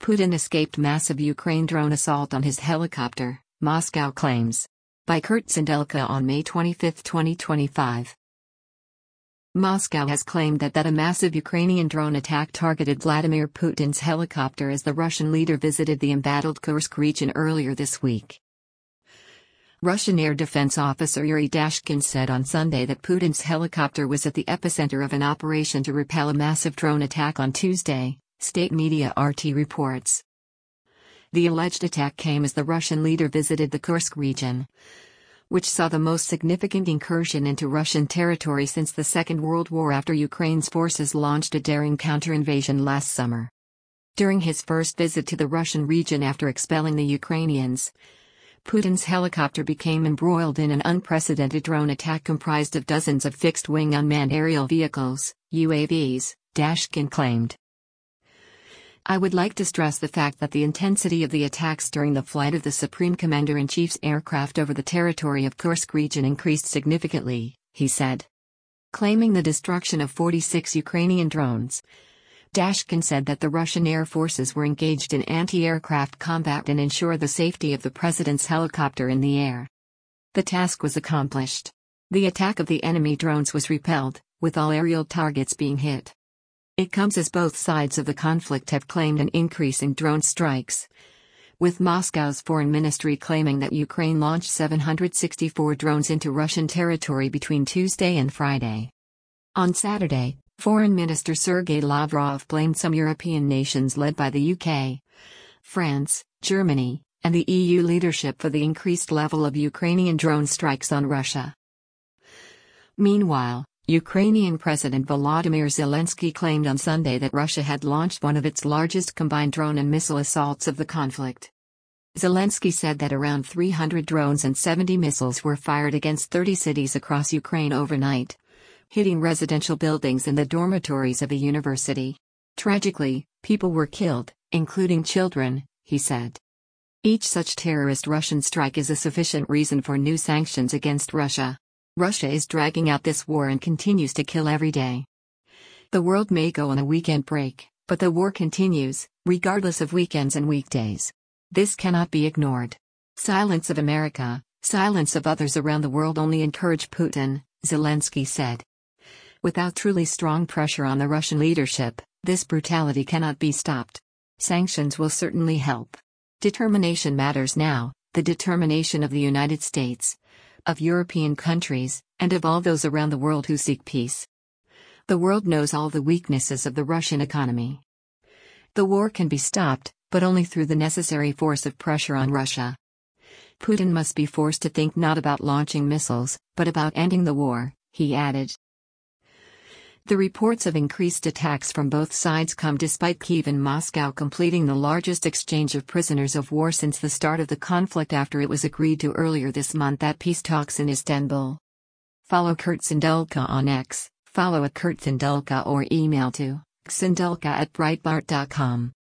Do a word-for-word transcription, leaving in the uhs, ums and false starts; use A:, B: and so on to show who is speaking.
A: Putin escaped massive Ukraine drone assault on his helicopter, Moscow claims. By Kurt Sindelka on May twenty-fifth, twenty twenty-five. Moscow has claimed that, that a massive Ukrainian drone attack targeted Vladimir Putin's helicopter as the Russian leader visited the embattled Kursk region earlier this week. Russian Air Defense officer Yuri Dashkin said on Sunday that Putin's helicopter was at the epicenter of an operation to repel a massive drone attack on Tuesday, state media R T reports. The alleged attack came as the Russian leader visited the Kursk region, which saw the most significant incursion into Russian territory since the Second World War after Ukraine's forces launched a daring counter-invasion last summer. During his first visit to the Russian region after expelling the Ukrainians, Putin's helicopter became embroiled in an unprecedented drone attack comprised of dozens of fixed-wing unmanned aerial vehicles, U A Vs, Dashkin claimed. I would like to stress the fact that the intensity of the attacks during the flight of the Supreme Commander-in-Chief's aircraft over the territory of Kursk region increased significantly, he said. Claiming the destruction of forty-six Ukrainian drones, Dashkin said that the Russian air forces were engaged in anti-aircraft combat and ensure the safety of the president's helicopter in the air. The task was accomplished. The attack of the enemy drones was repelled, with all aerial targets being hit. It comes as both sides of the conflict have claimed an increase in drone strikes, with Moscow's foreign ministry claiming that Ukraine launched seven hundred sixty-four drones into Russian territory between Tuesday and Friday. On Saturday, Foreign Minister Sergei Lavrov blamed some European nations led by the U K, France, Germany, and the E U leadership for the increased level of Ukrainian drone strikes on Russia. Meanwhile, Ukrainian President Volodymyr Zelensky claimed on Sunday that Russia had launched one of its largest combined drone and missile assaults of the conflict. Zelensky said that around three hundred drones and seventy missiles were fired against thirty cities across Ukraine overnight, hitting residential buildings and the dormitories of a university. Tragically, people were killed, including children, he said. Each such terrorist Russian strike is a sufficient reason for new sanctions against Russia. Russia is dragging out this war and continues to kill every day. The world may go on a weekend break, but the war continues, regardless of weekends and weekdays. This cannot be ignored. Silence of America, silence of others around the world only encourage Putin, Zelensky said. Without truly strong pressure on the Russian leadership, this brutality cannot be stopped. Sanctions will certainly help. Determination matters now, the determination of the United States, of European countries, and of all those around the world who seek peace. The world knows all the weaknesses of the Russian economy. The war can be stopped, but only through the necessary force of pressure on Russia. Putin must be forced to think not about launching missiles, but about ending the war, he added. The reports of increased attacks from both sides come despite Kyiv and Moscow completing the largest exchange of prisoners of war since the start of the conflict after it was agreed to earlier this month at peace talks in Istanbul. Follow Kurt Sindelka on X, follow at Kurt Sindelka or email to sindelka at breitbart dot com.